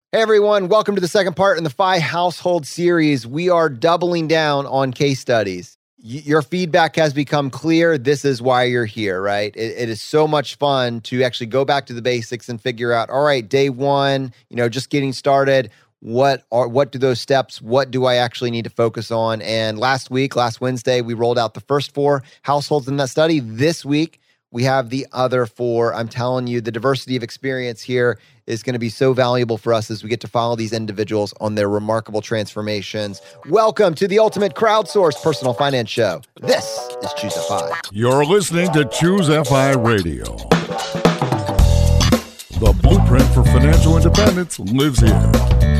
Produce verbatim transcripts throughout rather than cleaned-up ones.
Hey everyone, welcome to the second part in the F I Household series. We are doubling down on case studies. Y- your feedback has become clear. This is why you're here, right? It, it is so much fun to actually go back to the basics and figure out, all right, day one, you know, just getting started. What are what do those steps, what do I actually need to focus on? And last week, last Wednesday, we rolled out the first four households in that study. This week, we have the other four. I'm telling you, the diversity of experience here is going to be so valuable for us as we get to follow these individuals on their remarkable transformations. Welcome to the ultimate crowdsourced personal finance show. This is Choose F I. You're listening to Choose F I Radio. The blueprint for financial independence lives here.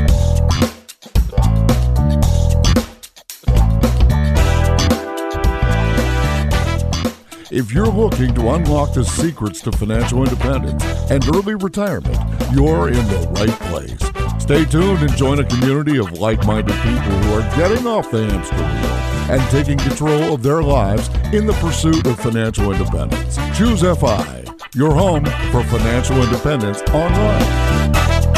If you're looking to unlock the secrets to financial independence and early retirement, you're in the right place. Stay tuned and join a community of like-minded people who are getting off the hamster wheel and taking control of their lives in the pursuit of financial independence. Choose F I, your home for financial independence online.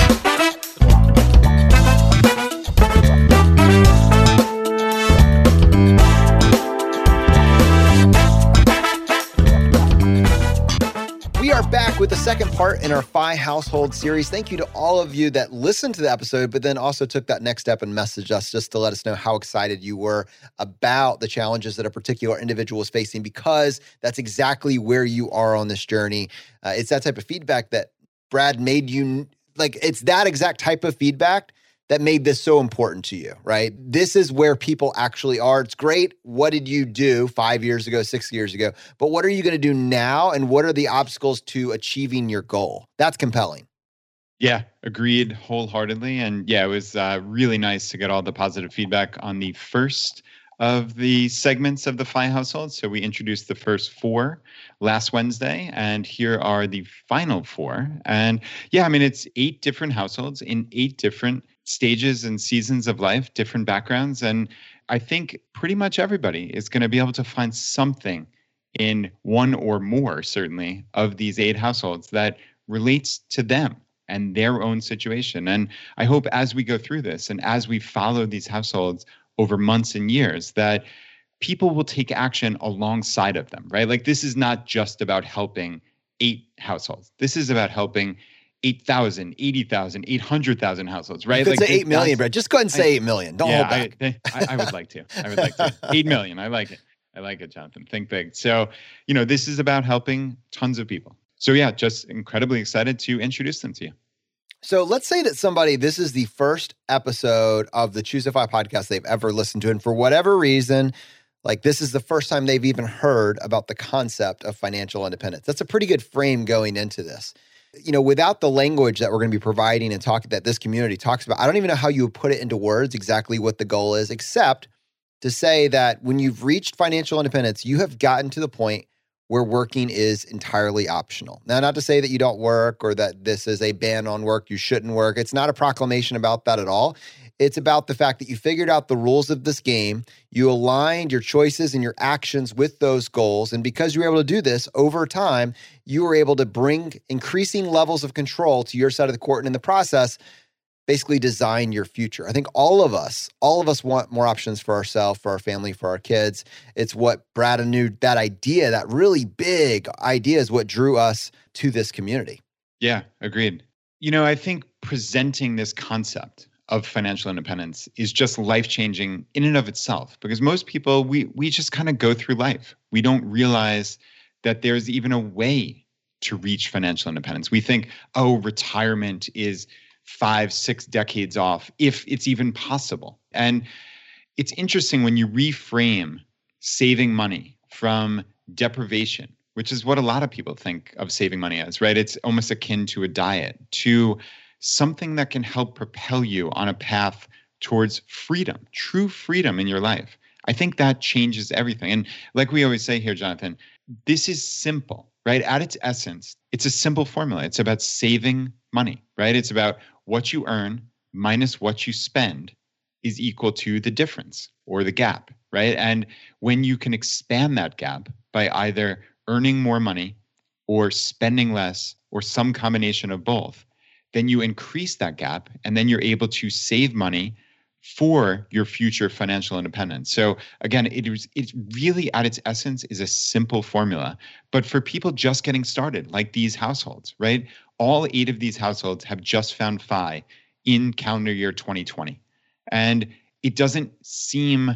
Back with the second part in our F I Household series. Thank you to all of you that listened to the episode, but then also took that next step and messaged us just to let us know how excited you were about the challenges that a particular individual is facing, because that's exactly where you are on this journey. Uh, it's that type of feedback that Brad made you, like, it's that exact type of feedback that made this so important to you, right? This is where people actually are. It's great. What did you do five years ago, six years ago? But what are you going to do now? And what are the obstacles to achieving your goal? That's compelling. Yeah, agreed wholeheartedly. And yeah, it was uh, really nice to get all the positive feedback on the first of the segments of the F I household. So we introduced the first four last Wednesday, and here are the final four. And yeah, I mean, it's eight different households in eight different stages and seasons of life, different backgrounds. And I think pretty much everybody is going to be able to find something in one or more, certainly, of these eight households that relates to them and their own situation. And I hope as we go through this and as we follow these households over months and years, that people will take action alongside of them, right? Like, this is not just about helping eight households. This is about helping eight thousand, eighty thousand, eight hundred thousand households, right? You could like say eight million, Brad. Just go ahead and say I, eight million. Don't yeah, hold back. I, I, I would like to. I would like to. eight million. I like it. I like it, Jonathan. Think big. So, you know, this is about helping tons of people. So yeah, just incredibly excited to introduce them to you. So let's say that somebody, this is the first episode of the Choose F I podcast they've ever listened to. And for whatever reason, like, this is the first time they've even heard about the concept of financial independence. That's a pretty good frame going into this. You know, without the language that we're going to be providing and talking that this community talks about, I don't even know how you would put it into words exactly what the goal is, except to say that when you've reached financial independence, you have gotten to the point where working is entirely optional. Now, not to say that you don't work or that this is a ban on work, you shouldn't work. It's not a proclamation about that at all. It's about the fact that you figured out the rules of this game, you aligned your choices and your actions with those goals, and because you were able to do this over time, you were able to bring increasing levels of control to your side of the court, and in the process, basically design your future. I think all of us, all of us want more options for ourselves, for our family, for our kids. It's what Brad knew, that idea, that really big idea is what drew us to this community. Yeah, agreed. You know, I think presenting this concept of financial independence is just life-changing in and of itself, because most people, we we just kind of go through life. We don't realize that there's even a way to reach financial independence. We think, oh, retirement is five, six decades off, if it's even possible. And it's interesting when you reframe saving money from deprivation, which is what a lot of people think of saving money as, right? It's almost akin to a diet, to something that can help propel you on a path towards freedom, true freedom in your life. I think that changes everything. And like we always say here, Jonathan, this is simple, right? At its essence, it's a simple formula. It's about saving money, right? It's about what you earn minus what you spend is equal to the difference or the gap, right? And when you can expand that gap by either earning more money or spending less or some combination of both, then you increase that gap, and then you're able to save money for your future financial independence. So again, it is it's really at its essence is a simple formula. But for people just getting started, like these households, right? All eight of these households have just found F I in calendar year twenty twenty. And it doesn't seem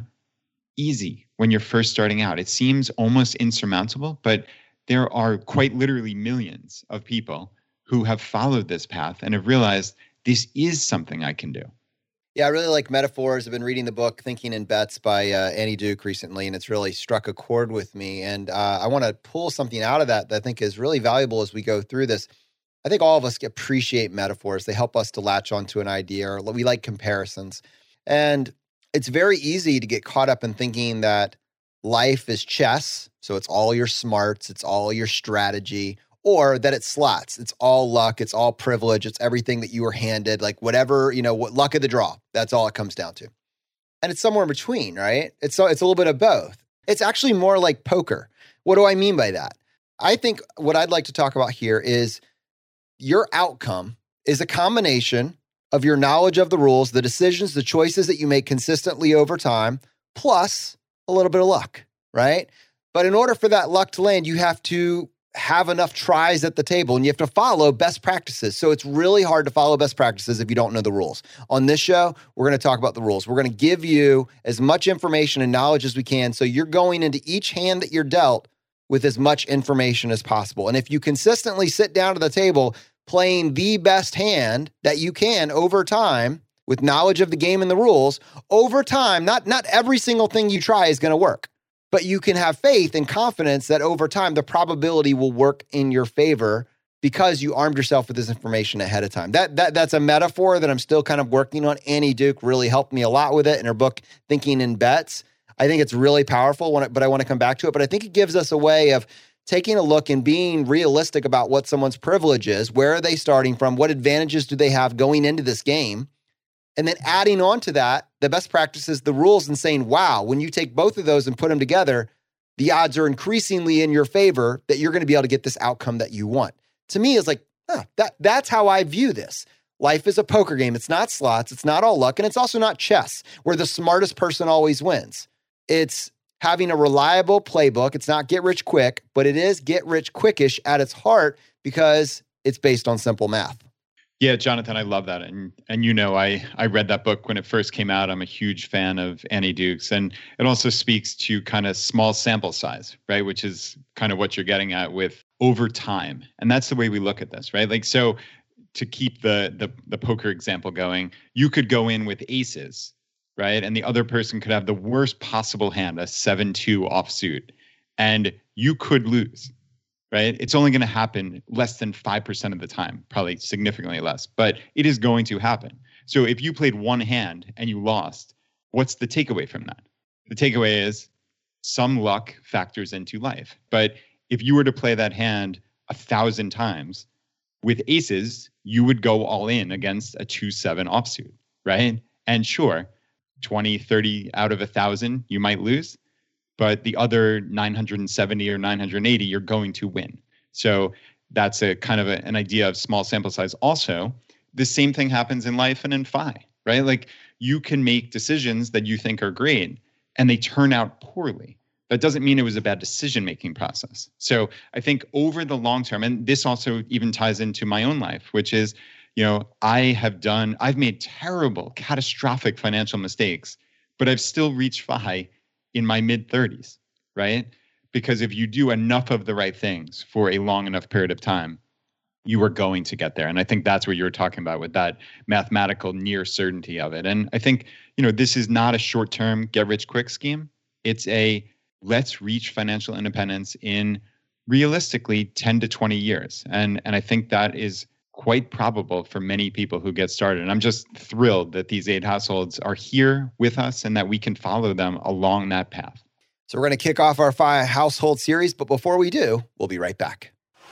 easy when you're first starting out. It seems almost insurmountable, but there are quite literally millions of people who have followed this path and have realized this is something I can do. Yeah, I really like metaphors. I've been reading the book Thinking in Bets by uh, Annie Duke recently, and it's really struck a chord with me. And uh, I want to pull something out of that that I think is really valuable as we go through this. I think all of us appreciate metaphors. They help us to latch onto an idea, or we like comparisons. And it's very easy to get caught up in thinking that life is chess, so it's all your smarts, it's all your strategy, or that it's slots. It's all luck. It's all privilege. It's everything that you were handed, like whatever, you know, what luck of the draw. That's all it comes down to. And it's somewhere in between, right? It's, it's a little bit of both. It's actually more like poker. What do I mean by that? I think what I'd like to talk about here is your outcome is a combination of your knowledge of the rules, the decisions, the choices that you make consistently over time, plus a little bit of luck, right? But in order for that luck to land, you have to have enough tries at the table, and you have to follow best practices. So it's really hard to follow best practices if you don't know the rules. On this show, we're going to talk about the rules. We're going to give you as much information and knowledge as we can, so you're going into each hand that you're dealt with as much information as possible. And if you consistently sit down to the table playing the best hand that you can over time with knowledge of the game and the rules, over time, not, not every single thing you try is going to work. But you can have faith and confidence that over time, the probability will work in your favor because you armed yourself with this information ahead of time. That that That's a metaphor that I'm still kind of working on. Annie Duke really helped me a lot with it in her book, Thinking in Bets. I think it's really powerful, but I want to come back to it. But I think it gives us a way of taking a look and being realistic about what someone's privilege is. Where are they starting from? What advantages do they have going into this game? And then adding on to that, the best practices, the rules, and saying, wow, when you take both of those and put them together, the odds are increasingly in your favor that you're going to be able to get this outcome that you want. To me, it's like, oh, that, that's how I view this. Life is a poker game. It's not slots. It's not all luck. And it's also not chess, where the smartest person always wins. It's having a reliable playbook. It's not get rich quick, but it is get rich quickish at its heart because it's based on simple math. Yeah, Jonathan, I love that. And and you know, I, I read that book when it first came out. I'm a huge fan of Annie Duke's. And it also speaks to kind of small sample size, right? Which is kind of what you're getting at with over time. And that's the way we look at this, right? Like, so to keep the the the poker example going, you could go in with aces, right? And the other person could have the worst possible hand, a seven two offsuit, and you could lose. Right? It's only going to happen less than five percent of the time, probably significantly less, but it is going to happen. So if you played one hand and you lost, what's the takeaway from that? The takeaway is some luck factors into life. But if you were to play that hand a thousand times with aces, you would go all in against a two seven offsuit, right? And sure, twenty, thirty out of a thousand, you might lose. But the other nine hundred seventy or nine hundred eighty, you're going to win. So that's a kind of a, an idea of small sample size. Also, the same thing happens in life and in F I, right? Like you can make decisions that you think are great and they turn out poorly. That doesn't mean it was a bad decision-making process. So I think over the long term, and this also even ties into my own life, which is, you know, I have done, I've made terrible, catastrophic financial mistakes, but I've still reached F I in my mid thirties, right? Because if you do enough of the right things for a long enough period of time, you are going to get there. And I think that's what you were talking about with that mathematical near certainty of it. And I think, you know, this is not a short-term get rich quick scheme. It's a let's reach financial independence in realistically ten to twenty years. And, and I think that is quite probable for many people who get started. And I'm just thrilled that these eight households are here with us and that we can follow them along that path. So we're going to kick off our five household series, but before we do, we'll be right back.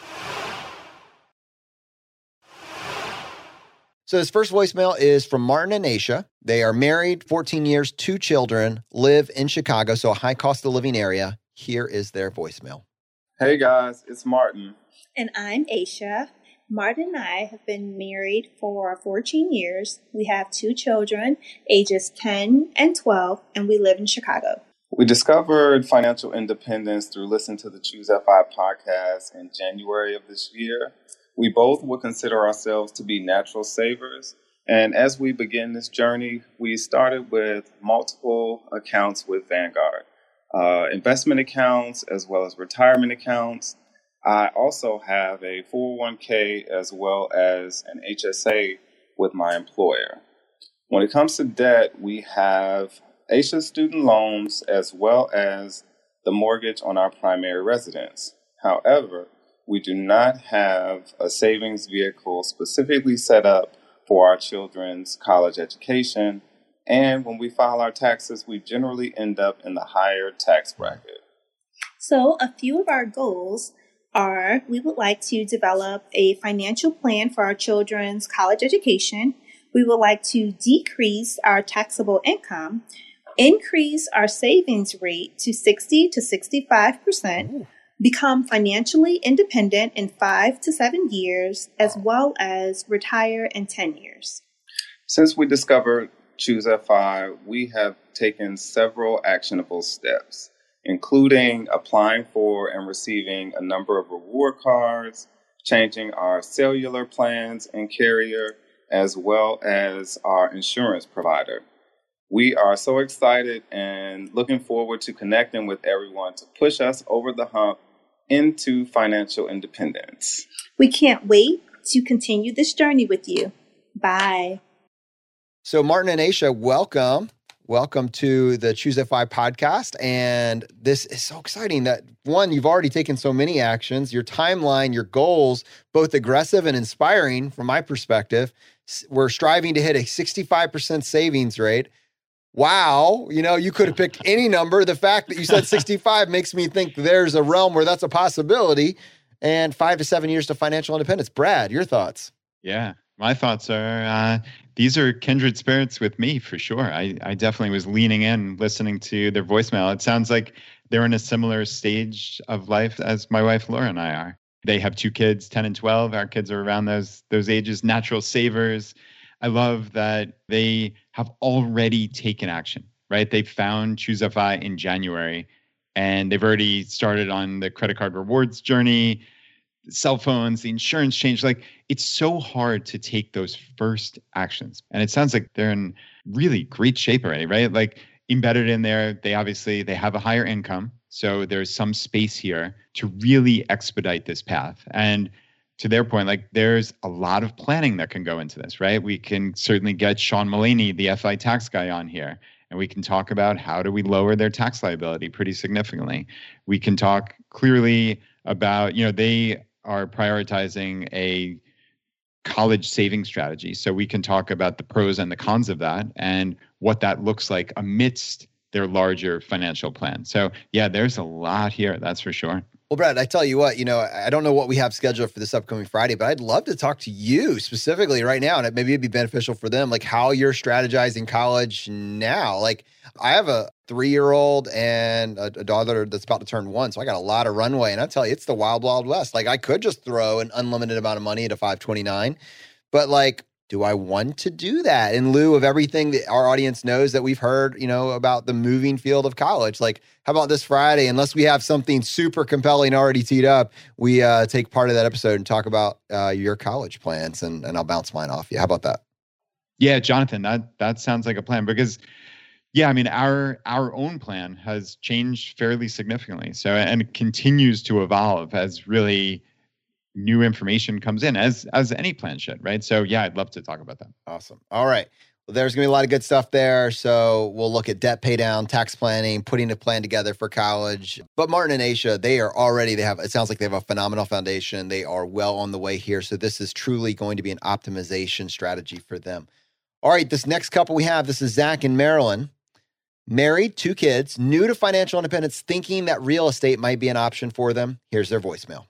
So this first voicemail is from Martin and Aisha. They are married, fourteen years, two children, live in Chicago, so a high cost of living area. Here is their voicemail. Hey guys, it's Martin. And I'm Aisha. Martin and I have been married for fourteen years. We have two children, ages ten and twelve, and we live in Chicago. We discovered financial independence through listening to the Choose F I podcast in January of this year. We both would consider ourselves to be natural savers. And as we begin this journey, we started with multiple accounts with Vanguard, uh, investment accounts as well as retirement accounts. I also have a four oh one k as well as an H S A with my employer. When it comes to debt, we have A S H A student loans as well as the mortgage on our primary residence. However, we do not have a savings vehicle specifically set up for our children's college education. And when we file our taxes, we generally end up in the higher tax bracket. So a few of our goals are we would like to develop a financial plan for our children's college education. We would like to decrease our taxable income, increase our savings rate to sixty to sixty-five percent, Ooh. Become financially independent in five to seven years, as well as retire in ten years. Since we discovered Choose F I, we have taken several actionable steps, including applying for and receiving a number of reward cards, changing our cellular plans and carrier, as well as our insurance provider. We are so excited and looking forward to connecting with everyone to push us over the hump into financial independence. We can't wait to continue this journey with you. Bye. So Martin and Aisha, welcome. Welcome to the Choose F I podcast. And this is so exciting that, one, you've already taken so many actions. Your timeline, your goals, both aggressive and inspiring from my perspective. We're striving to hit a sixty-five percent savings rate. Wow. You know, you could have picked any number. The fact that you said sixty-five makes me think there's a realm where that's a possibility. And five to seven years to financial independence. Brad, your thoughts? Yeah, my thoughts are uh, these are kindred spirits with me for sure. I, I definitely was leaning in, listening to their voicemail. It sounds like they're in a similar stage of life as my wife Laura and I are. They have two kids, ten and twelve. Our kids are around those those ages, natural savers. I love that they have already taken action, right? They found Choose F I in January, and they've already started on the credit card rewards journey, the cell phones, the insurance change. Like, it's so hard to take those first actions. And it sounds like they're in really great shape already, right? Like, embedded in there, they obviously, they have a higher income. So there's some space here to really expedite this path. And to their point, like, there's a lot of planning that can go into this, right? We can certainly get Sean Mullaney, the F I tax guy, on here, and we can talk about how do we lower their tax liability pretty significantly. We can talk clearly about, you know, they are prioritizing a college saving strategy. So we can talk about the pros and the cons of that and what that looks like amidst their larger financial plan. So yeah, there's a lot here, that's for sure. Well, Brad, I tell you what, you know, I don't know what we have scheduled for this upcoming Friday, but I'd love to talk to you specifically right now. And maybe it'd be beneficial for them, like how you're strategizing college now. Like, I have a three-year-old and a, a daughter that's about to turn one. So I got a lot of runway. And I tell you, it's the wild, wild west. Like, I could just throw an unlimited amount of money into five twenty-nine, but like, do I want to do that in lieu of everything that our audience knows that we've heard, you know, about the moving field of college? Like, how about this Friday, unless we have something super compelling already teed up, we uh, take part of that episode and talk about uh, your college plans, and, and I'll bounce mine off you. How about that? Yeah, Jonathan, that that sounds like a plan because, yeah, I mean, our our own plan has changed fairly significantly. So, and it continues to evolve as really new information comes in, as as any plan should, right? So yeah, I'd love to talk about that. Awesome. All right. Well, there's going to be a lot of good stuff there. So we'll look at debt pay down, tax planning, putting a plan together for college. But Martin and Aisha, they are already, they have, it sounds like they have a phenomenal foundation. They are well on the way here. So this is truly going to be an optimization strategy for them. All right. This next couple we have, this is Zach and Marilyn. Married, two kids, new to financial independence, thinking that real estate might be an option for them. Here's their voicemail.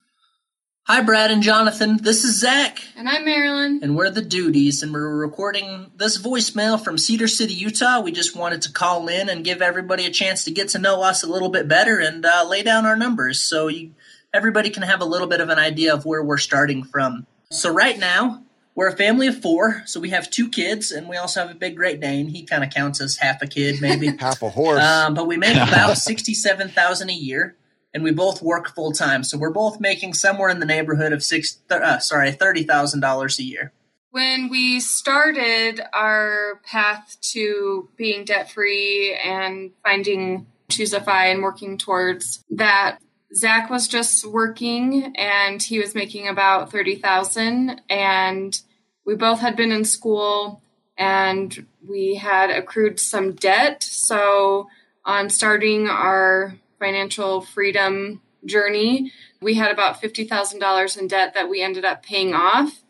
Hi, Brad and Jonathan. This is Zach. And I'm Marilyn. And we're the Duties, and we're recording this voicemail from Cedar City, Utah. We just wanted to call in and give everybody a chance to get to know us a little bit better and uh, lay down our numbers. So you everybody can have a little bit of an idea of where we're starting from. So right now, we're a family of four. So we have two kids, and we also have a big Great Dane. He kind of counts as half a kid, maybe. Half a horse. Um, but we make about sixty-seven thousand dollars a year, and we both work full time. So we're both making somewhere in the neighborhood of six, uh, sorry, thirty thousand dollars a year. When we started our path to being debt-free and finding Choosify and working towards that, Zach was just working and he was making about thirty thousand dollars, and we both had been in school and we had accrued some debt. So on starting our financial freedom journey, we had about fifty thousand dollars in debt that we ended up paying off.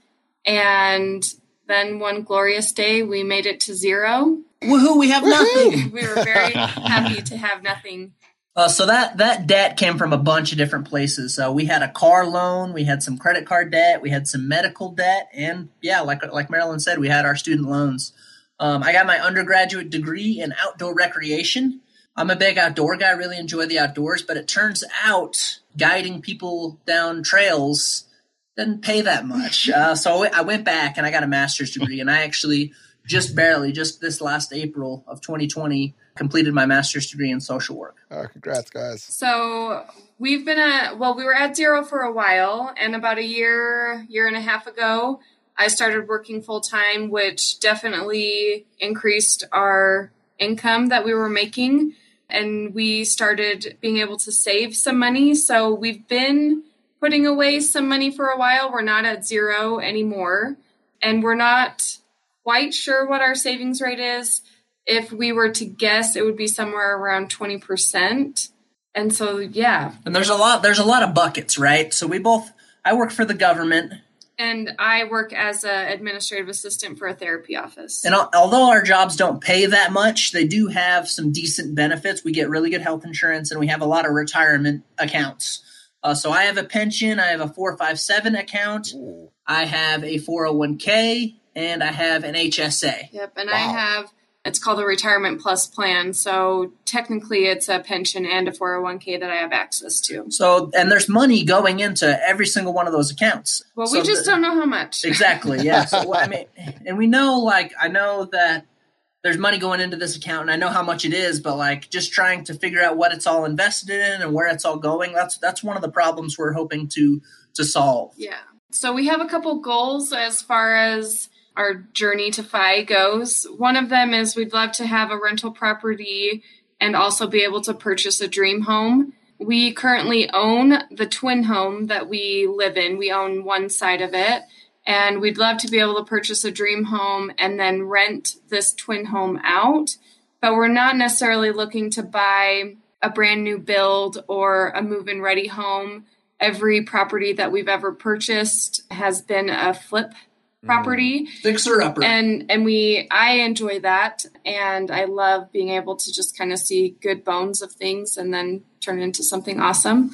And then one glorious day, we made it to zero. Woohoo, we have nothing. We were very happy to have nothing. Uh, so that, that debt came from a bunch of different places. Uh, we had a car loan, we had some credit card debt, we had some medical debt, and yeah, like like Marilyn said, we had our student loans. Um, I got my undergraduate degree in outdoor recreation. I'm a big outdoor guy, really enjoy the outdoors, but it turns out guiding people down trails didn't pay that much. Uh, so I went back and I got a master's degree, and I actually just barely, just this last April of twenty twenty, completed my master's degree in social work. Oh, congrats, guys. So we've been at, well, we were at zero for a while, and about a year, year and a half ago, I started working full time, which definitely increased our income that we were making. And we started being able to save some money. So we've been putting away some money for a while. We're not at zero anymore. And we're not quite sure what our savings rate is. If we were to guess, it would be somewhere around twenty percent. And so, yeah. And there's a lot, there's a lot of buckets, right? So we both, I work for the government. And I work as an administrative assistant for a therapy office. And al- although our jobs don't pay that much, they do have some decent benefits. We get really good health insurance, and we have a lot of retirement accounts. Uh, so I have a pension, I have a four five seven account, Ooh. I have a four oh one k, and I have an H S A. Yep, and wow. I have, it's called a Retirement Plus plan. So technically it's a pension and a four oh one k that I have access to. So, and there's money going into every single one of those accounts. Well, so we just the, don't know how much. Exactly, yeah. So, I mean, and we know, like, I know that there's money going into this account, and I know how much it is, but like just trying to figure out what it's all invested in and where it's all going, that's that's one of the problems we're hoping to to solve. Yeah. So we have a couple goals as far as our journey to F I goes. One of them is we'd love to have a rental property and also be able to purchase a dream home. We currently own the twin home that we live in. We own one side of it. And we'd love to be able to purchase a dream home and then rent this twin home out. But we're not necessarily looking to buy a brand new build or a move-in ready home. Every property that we've ever purchased has been a flip property. Mm. Fixer upper. And and we I enjoy that. And I love being able to just kind of see good bones of things and then turn into something awesome.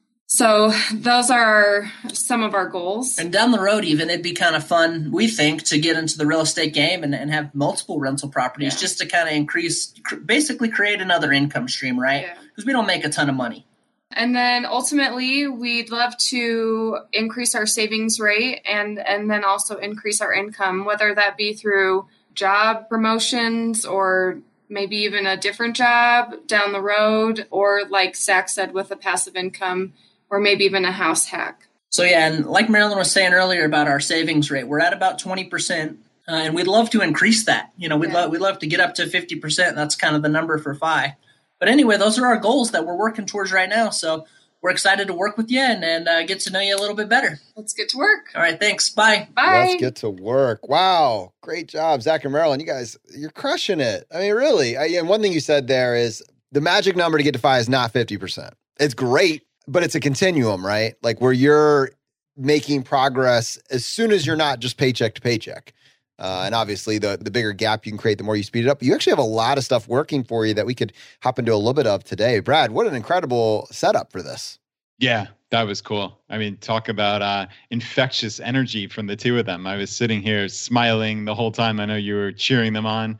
So those are some of our goals. And down the road, even, it'd be kind of fun, we think, to get into the real estate game and, and have multiple rental properties, yeah. just to kind of increase, cr- basically create another income stream, right? Because yeah. we don't make a ton of money. And then ultimately, we'd love to increase our savings rate and, and then also increase our income, whether that be through job promotions or maybe even a different job down the road, or like Zach said, with a passive income, or maybe even a house hack. So yeah, and like Marilyn was saying earlier about our savings rate, we're at about twenty percent, uh, and we'd love to increase that. You know, we'd, yeah. love, we'd love to get up to fifty percent. That's kind of the number for F I. But anyway, those are our goals that we're working towards right now. So we're excited to work with you and, and uh, get to know you a little bit better. Let's get to work. All right, thanks. Bye. Bye. Let's get to work. Wow. Great job, Zach and Marilyn. You guys, you're crushing it. I mean, really. I, and one thing you said there is the magic number to get to F I is not fifty percent. It's great, but it's a continuum, right? Like where you're making progress as soon as you're not just paycheck to paycheck. Uh, and obviously, the, the bigger gap you can create, the more you speed it up. You actually have a lot of stuff working for you that we could hop into a little bit of today. Brad, what an incredible setup for this. Yeah, that was cool. I mean, talk about uh, infectious energy from the two of them. I was sitting here smiling the whole time. I know you were cheering them on,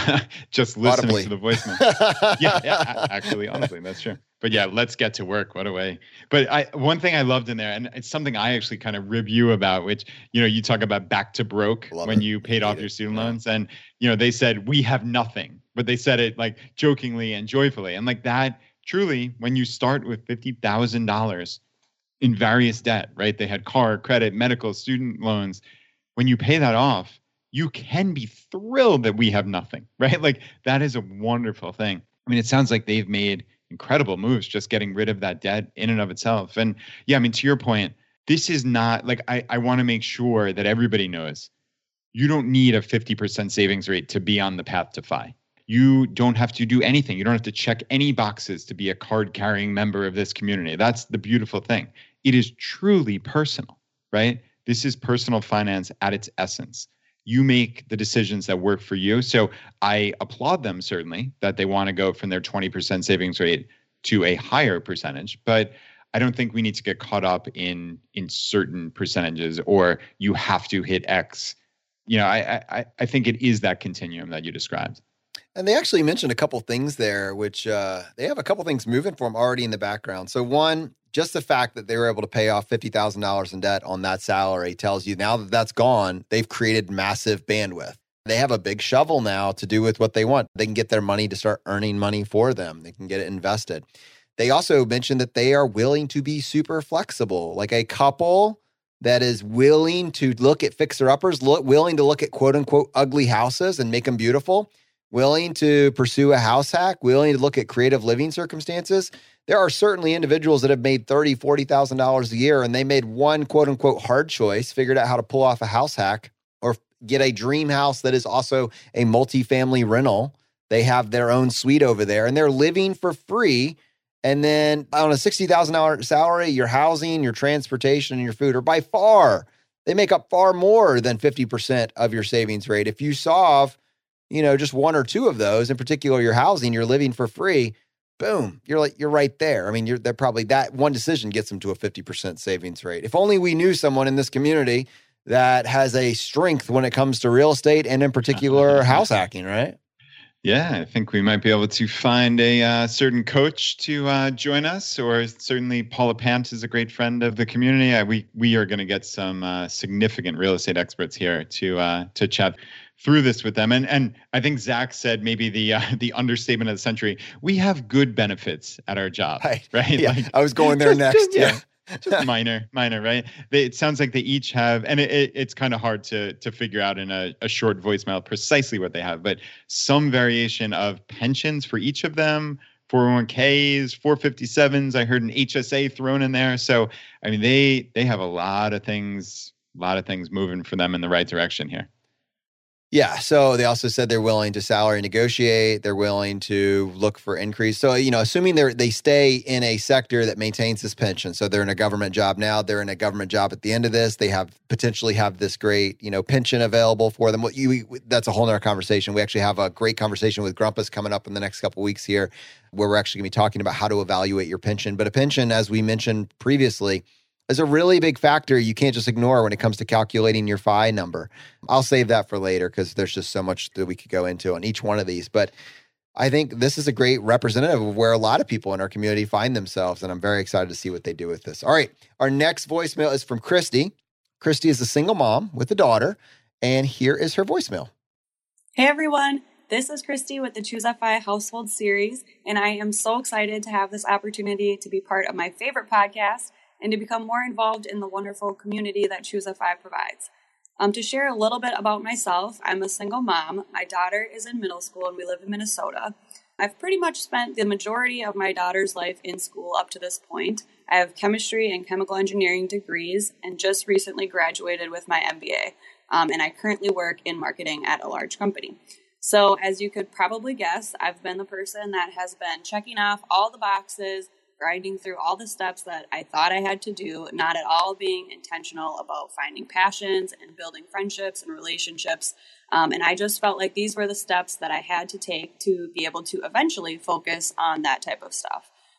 just listening Audibly. to the voicemail. yeah, yeah, actually, honestly, that's true. But yeah, let's get to work. What a way. But I, one thing I loved in there, and it's something I actually kind of rib you about, which, you know, you talk about back to broke Love when it. you paid Hate off it. your student Yeah. loans. And, you know, they said, we have nothing, but they said it like jokingly and joyfully. And like that, truly, when you start with fifty thousand dollars in various debt, right? They had car, credit, medical, student loans. When you pay that off, you can be thrilled that we have nothing, right? Like that is a wonderful thing. I mean, it sounds like they've made incredible moves just getting rid of that debt in and of itself. And yeah, I mean, to your point, this is not like, I, I want to make sure that everybody knows you don't need a fifty percent savings rate to be on the path to F I. You don't have to do anything. You don't have to check any boxes to be a card-carrying member of this community. That's the beautiful thing. It is truly personal, right? This is personal finance at its essence. You make the decisions that work for you. So I applaud them, certainly, that they want to go from their twenty percent savings rate to a higher percentage. But I don't think we need to get caught up in, in certain percentages or you have to hit X. You know, I, I, I think it is that continuum that you described. And they actually mentioned a couple things there, which uh, they have a couple things moving for them already in the background. So one, just the fact that they were able to pay off fifty thousand dollars in debt on that salary tells you now that that's gone, they've created massive bandwidth. They have a big shovel now to do with what they want. They can get their money to start earning money for them. They can get it invested. They also mentioned that they are willing to be super flexible, like a couple that is willing to look at fixer-uppers, look, willing to look at quote-unquote ugly houses and make them beautiful, willing to pursue a house hack, willing to look at creative living circumstances. There are certainly individuals that have made thirty thousand dollars, forty thousand dollars a year, and they made one quote unquote hard choice, figured out how to pull off a house hack or get a dream house that is also a multifamily rental. They have their own suite over there and they're living for free. And then on a sixty thousand dollars salary, your housing, your transportation, and your food are by far, they make up far more than fifty percent of your savings rate. If you solve, you know, just one or two of those, in particular, your housing, you're living for free, boom, you're like, you're right there. I mean, you're they're probably that one decision gets them to a fifty percent savings rate. If only we knew someone in this community that has a strength when it comes to real estate and in particular house hacking, right? Yeah, I think we might be able to find a uh, certain coach to uh, join us, or certainly Paula Pant is a great friend of the community. Uh, we we are going to get some uh, significant real estate experts here to uh, to chat through this with them. And and I think Zach said maybe the uh, the understatement of the century. We have good benefits at our job, Right. right? Yeah, Like, I was going there just- next. just- yeah. just minor, minor, right? They, it sounds like they each have, and it, it, it's kind of hard to to figure out in a, a short voicemail precisely what they have, but some variation of pensions for each of them, four oh one k's, four fifty-sevens. I heard an H S A thrown in there. So, I mean, they they have a lot of things, a lot of things moving for them in the right direction here. Yeah. So they also said they're willing to salary negotiate. They're willing to look for increase. So, you know, assuming they they stay in a sector that maintains this pension. So they're in a government job now. They're in a government job at the end of this. They have potentially have this great, you know, pension available for them. What you, that's a whole nother conversation. We actually have a great conversation with Grumpus coming up in the next couple of weeks here, where we're actually going to be talking about how to evaluate your pension. But a pension, as we mentioned previously, is a really big factor you can't just ignore when it comes to calculating your F I number. I'll save that for later because there's just so much that we could go into on each one of these. But I think this is a great representative of where a lot of people in our community find themselves, and I'm very excited to see what they do with this. All right, our next voicemail is from Christy. Christy is a single mom with a daughter, and here is her voicemail. Hey everyone, this is Christy with the Choose F I Household Series, and I am so excited to have this opportunity to be part of my favorite podcast and to become more involved in the wonderful community that Choose F I provides. Um, to share a little bit about myself, I'm a single mom. My daughter is in middle school and we live in Minnesota. I've pretty much spent the majority of my daughter's life in school up to this point. I have chemistry and chemical engineering degrees and just recently graduated with my M B A. Um, and I currently work in marketing at a large company. So as you could probably guess, I've been the person that has been checking off all the boxes, grinding through all the steps that I thought I had to do, not at all being intentional about finding passions and building friendships and relationships. Um, and I just felt like these were the steps that I had to take to be able to eventually focus on that type of stuff.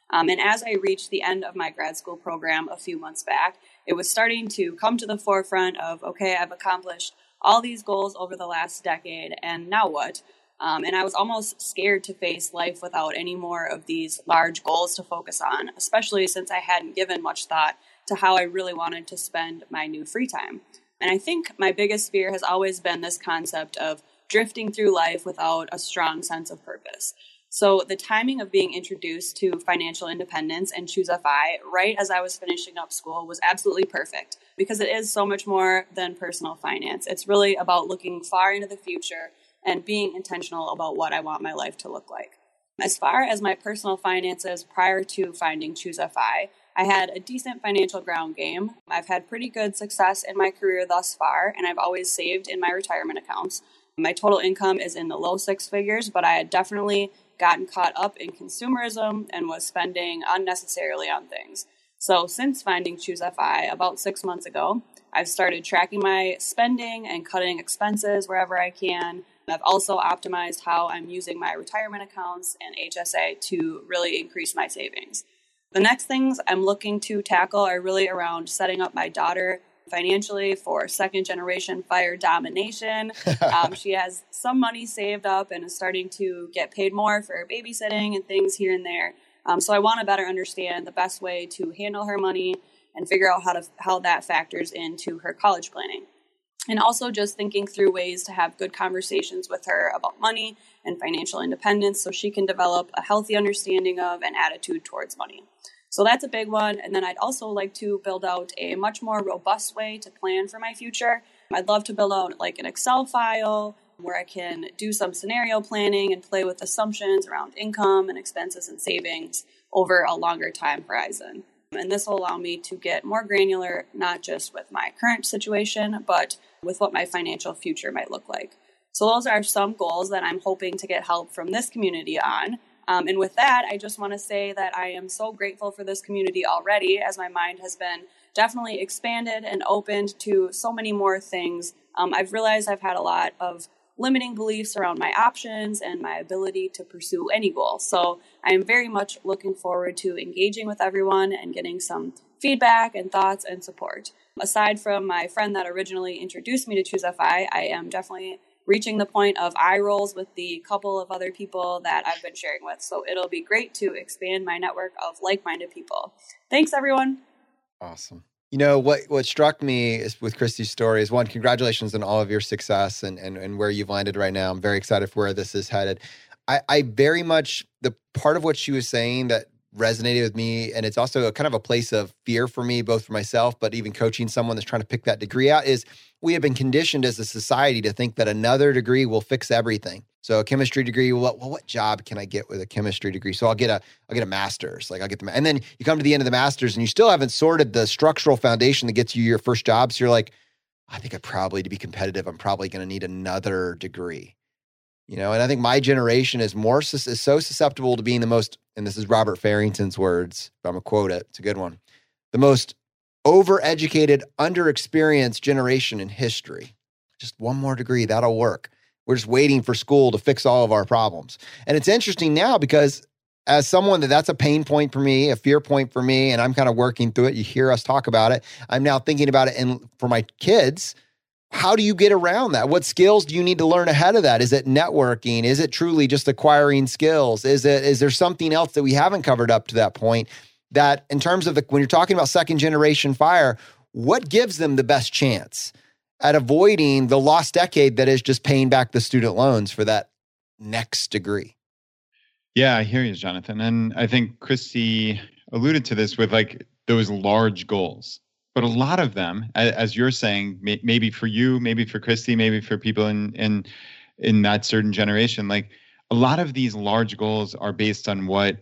Um, and as I reached the end of my grad school program a few months back, it was starting to come to the forefront of, okay, I've accomplished all these goals over the last decade, and now what? Um, and I was almost scared to face life without any more of these large goals to focus on, especially since I hadn't given much thought to how I really wanted to spend my new free time. And I think my biggest fear has always been this concept of drifting through life without a strong sense of purpose. So the timing of being introduced to financial independence and Choose F I right as I was finishing up school was absolutely perfect, because it is so much more than personal finance. It's really about looking far into the future and being intentional about what I want my life to look like. As far as my personal finances prior to finding Choose F I, I had a decent financial ground game. I've had pretty good success in my career thus far, and I've always saved in my retirement accounts. My total income is in the low six figures, but I had definitely gotten caught up in consumerism and was spending unnecessarily on things. So since finding Choose F I about six months ago, I've started tracking my spending and cutting expenses wherever I can. I've also optimized how I'm using my retirement accounts and H S A to really increase my savings. The next things I'm looking to tackle are really around setting up my daughter financially for second generation fire domination. Um, she has some money saved up and is starting to get paid more for babysitting and things here and there. Um, so I want to better understand the best way to handle her money and figure out how to how that factors into her college planning. And also just thinking through ways to have good conversations with her about money and financial independence so she can develop a healthy understanding of and attitude towards money. So that's a big one. And then I'd also like to build out a much more robust way to plan for my future. I'd love to build out like an Excel file where I can do some scenario planning and play with assumptions around income and expenses and savings over a longer time horizon. And this will allow me to get more granular, not just with my current situation, but with what my financial future might look like. So those are some goals that I'm hoping to get help from this community on. Um, and with that, I just want to say that I am so grateful for this community already, as my mind has been definitely expanded and opened to so many more things. Um, I've realized I've had a lot of limiting beliefs around my options and my ability to pursue any goal. So I am very much looking forward to engaging with everyone and getting some feedback and thoughts and support. Aside from my friend that originally introduced me to Choose F I, I am definitely reaching the point of eye rolls with the couple of other people that I've been sharing with. So it'll be great to expand my network of like-minded people. Thanks, everyone. Awesome. You know, what what struck me is with Christy's story is, one, congratulations on all of your success and, and, and where you've landed right now. I'm very excited for where this is headed. I, I very much, the part of what she was saying that resonated with me, and it's also a kind of a place of fear for me, both for myself, but even coaching someone that's trying to pick that degree out, is we have been conditioned as a society to think that another degree will fix everything. So a chemistry degree, well, well, what job can I get with a chemistry degree? So I'll get a, I'll get a master's. Like I'll get the, and then you come to the end of the master's and you still haven't sorted the structural foundation that gets you your first job. So you're like, I think I probably, to be competitive, I'm probably going to need another degree. You know, and I think my generation is more is so susceptible to being the most, and this is Robert Farrington's words, but I'm going to quote it. It's a good one. The most overeducated, underexperienced generation in history. Just one more degree, that'll work. We're just waiting for school to fix all of our problems. And it's interesting now because as someone that that's a pain point for me, a fear point for me, and I'm kind of working through it. You hear us talk about it. I'm now thinking about it. And for my kids, how do you get around that? What skills do you need to learn ahead of that? Is it networking? Is it truly just acquiring skills? Is it, is there something else that we haven't covered up to that point that in terms of the, when you're talking about second generation fire, what gives them the best chance at avoiding the lost decade that is just paying back the student loans for that next degree? Yeah, I hear you, Jonathan. And I think Christy alluded to this with like those large goals. But a lot of them, as you're saying, maybe for you, maybe for Christy, maybe for people in in in that certain generation, like a lot of these large goals are based on what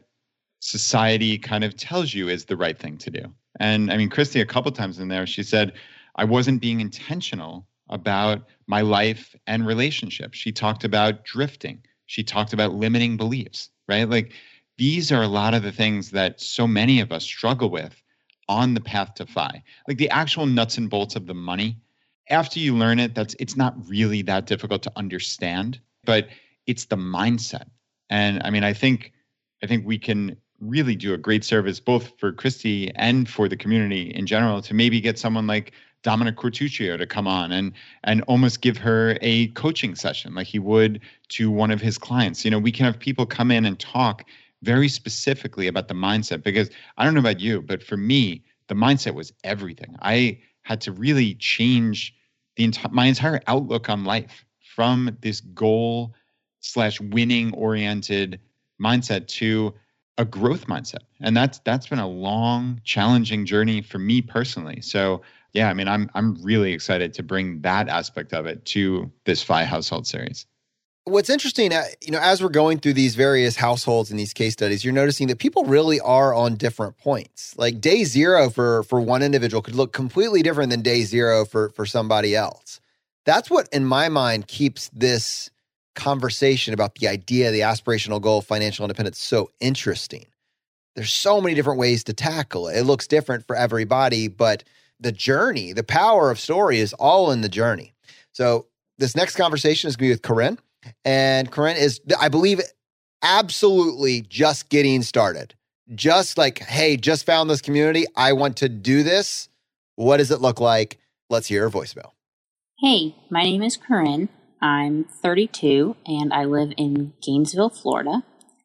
society kind of tells you is the right thing to do. And I mean, Christy, a couple times in there, she said, I wasn't being intentional about my life and relationships. She talked about drifting. She talked about limiting beliefs, right? Like these are a lot of the things that so many of us struggle with on the path to F I. Like the actual nuts and bolts of the money, after you learn it, that's it's not really that difficult to understand, but it's the mindset. And I mean, I think I think we can really do a great service both for Christy and for the community in general to maybe get someone like Dominic Cortuccio to come on and and almost give her a coaching session like he would to one of his clients. You know, we can have people come in and talk very specifically about the mindset, because I don't know about you, but for me, the mindset was everything. I had to really change the enti- my entire outlook on life from this goal slash winning oriented mindset to a growth mindset. And that's that's been a long, challenging journey for me personally. So yeah, I mean, I'm I'm really excited to bring that aspect of it to this F I Household series. What's interesting, uh, you know, as we're going through these various households and these case studies, you're noticing that people really are on different points. Like day zero for for one individual could look completely different than day zero for for somebody else. That's what, in my mind, keeps this conversation about the idea, the aspirational goal of financial independence so interesting. There's so many different ways to tackle it. It looks different for everybody, but the journey, the power of story is all in the journey. So this next conversation is going to be with Corinne. And Corinne is, I believe, absolutely just getting started. Just like, hey, just found this community. I want to do this. What does it look like? Let's hear her voicemail. Hey, my name is Corinne. I'm thirty-two and I live in Gainesville, Florida.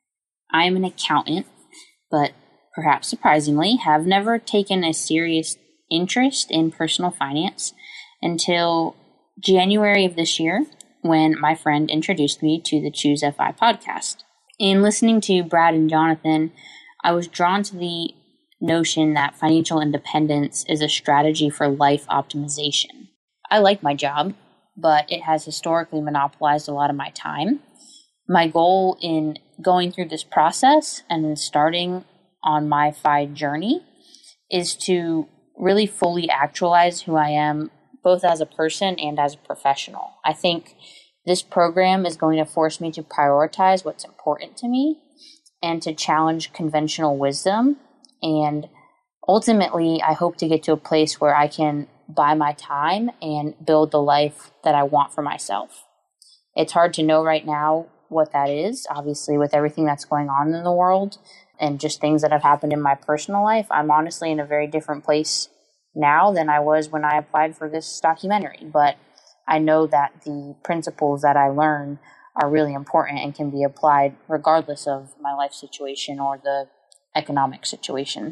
I am an accountant, but perhaps surprisingly, have never taken a serious interest in personal finance until January of this year, when my friend introduced me to the Choose F I podcast. In listening to Brad and Jonathan, I was drawn to the notion that financial independence is a strategy for life optimization. I like my job, but it has historically monopolized a lot of my time. My goal in going through this process and then starting on my F I journey is to really fully actualize who I am, both as a person and as a professional. I think this program is going to force me to prioritize what's important to me and to challenge conventional wisdom. And ultimately, I hope to get to a place where I can buy my time and build the life that I want for myself. It's hard to know right now what that is, obviously, with everything that's going on in the world and just things that have happened in my personal life. I'm honestly in a very different place now than I was when I applied for this documentary. But I know that the principles that I learn are really important and can be applied regardless of my life situation or the economic situation.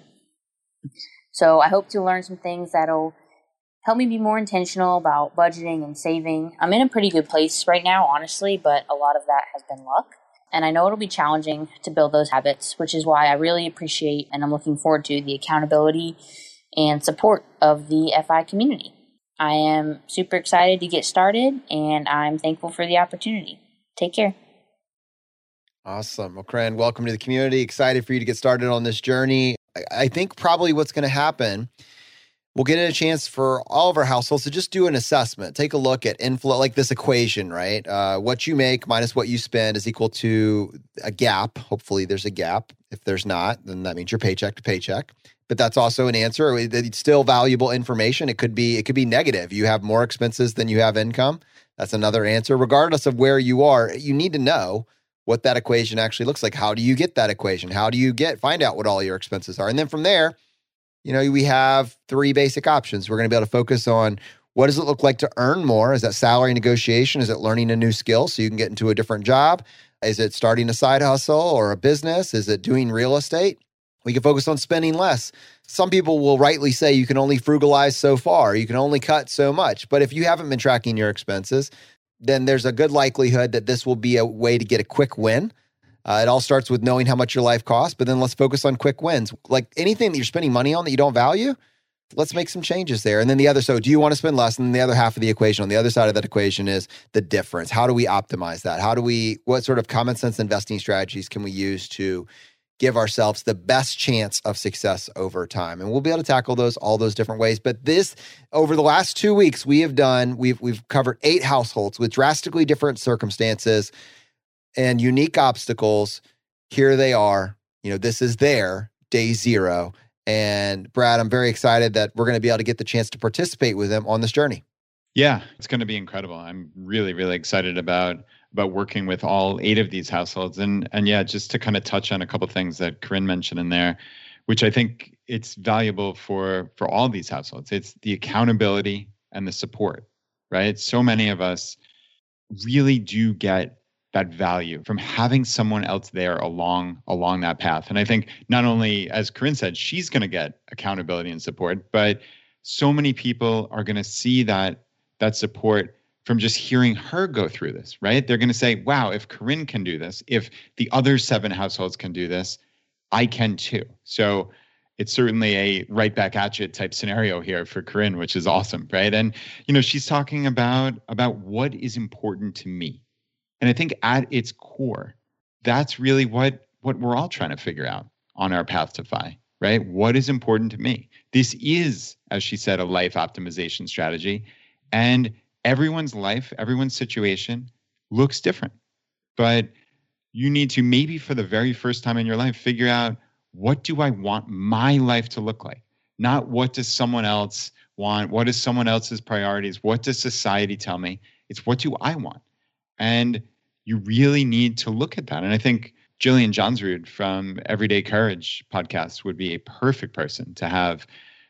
So I hope to learn some things that'll help me be more intentional about budgeting and saving. I'm in a pretty good place right now, honestly, but a lot of that has been luck. And I know it'll be challenging to build those habits, which is why I really appreciate and I'm looking forward to the accountability and support of the F I community. I am super excited to get started, and I'm thankful for the opportunity. Take care. Awesome. Well, Corinne, welcome to the community. Excited for you to get started on this journey. I, I think probably what's going to happen, we'll get a chance for all of our households to just do an assessment. Take a look at inflow, like this equation, right? Uh, what you make minus what you spend is equal to a gap. Hopefully there's a gap. If there's not, then that means you're paycheck to paycheck. But that's also an answer. It's still valuable information. It could be it could be negative. You have more expenses than you have income. That's another answer. Regardless of where you are, you need to know what that equation actually looks like. How do you get that equation? How do you get find out what all your expenses are? And then from there, you know, we have three basic options. We're going to be able to focus on what does it look like to earn more? Is that salary negotiation? Is it learning a new skill so you can get into a different job? Is it starting a side hustle or a business? Is it doing real estate? We can focus on spending less. Some people will rightly say you can only frugalize so far. You can only cut so much. But if you haven't been tracking your expenses, then there's a good likelihood that this will be a way to get a quick win. Uh, it all starts with knowing how much your life costs, but then let's focus on quick wins. Like anything that you're spending money on that you don't value, let's make some changes there. And then the other, so do you want to spend less? And then the other half of the equation, on the other side of that equation is the difference. How do we optimize that? How do we, what sort of common sense investing strategies can we use to give ourselves the best chance of success over time? And we'll be able to tackle those, all those different ways. But this, over the last two weeks, we have done, we've, we've covered eight households with drastically different circumstances and unique obstacles. Here they are. You know, this is their day zero. And Brad, I'm very excited that we're going to be able to get the chance to participate with them on this journey. Yeah, it's going to be incredible. I'm really, really excited about about working with all eight of these households. And and yeah, just to kind of touch on a couple of things that Corinne mentioned in there, which I think it's valuable for for all these households. It's the accountability and the support, right? So many of us really do get that value from having someone else there along along that path. And I think not only, as Corinne said, she's going to get accountability and support, but so many people are going to see that that support from just hearing her go through this, right? They're going to say, wow, if Corinne can do this, if the other seven households can do this, I can too. So it's certainly a right back at you type scenario here for Corinne, which is awesome, right? And, you know, she's talking about, about what is important to me. And I think at its core, that's really what, what we're all trying to figure out on our path to F I, right? What is important to me? This is, as she said, a life optimization strategy. And everyone's life, everyone's situation looks different. But you need to, maybe for the very first time in your life, figure out, what do I want my life to look like? Not what does someone else want? What is someone else's priorities? What does society tell me? It's what do I want? And you really need to look at that. And I think Jillian Johnsrud from Everyday Courage podcast would be a perfect person to have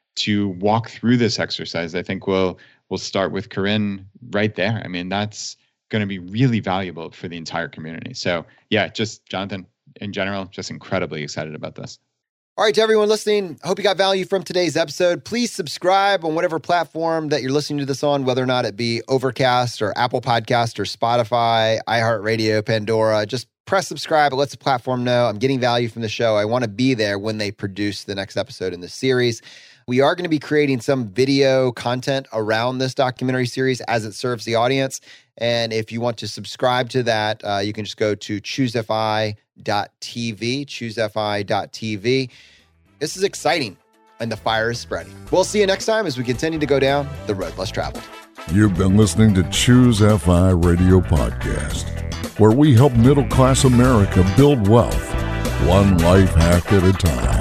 to walk through this exercise. I think we'll we'll start with Corinne right there. I mean, that's going to be really valuable for the entire community. So yeah, just Jonathan, in general, just incredibly excited about this. All right, to everyone listening, I hope you got value from today's episode. Please subscribe on whatever platform that you're listening to this on, whether or not it be Overcast or Apple Podcast or Spotify, iHeartRadio, Pandora. Just press subscribe. It lets the platform know I'm getting value from the show. I want to be there when they produce the next episode in the series. We are going to be creating some video content around this documentary series as it serves the audience. And if you want to subscribe to that, uh, you can just go to choose F I dot T V, choose F I dot T V. This is exciting, and the fire is spreading. We'll see you next time as we continue to go down the road less traveled. You've been listening to Choose F I Radio Podcast, where we help middle-class America build wealth, one life hack at a time.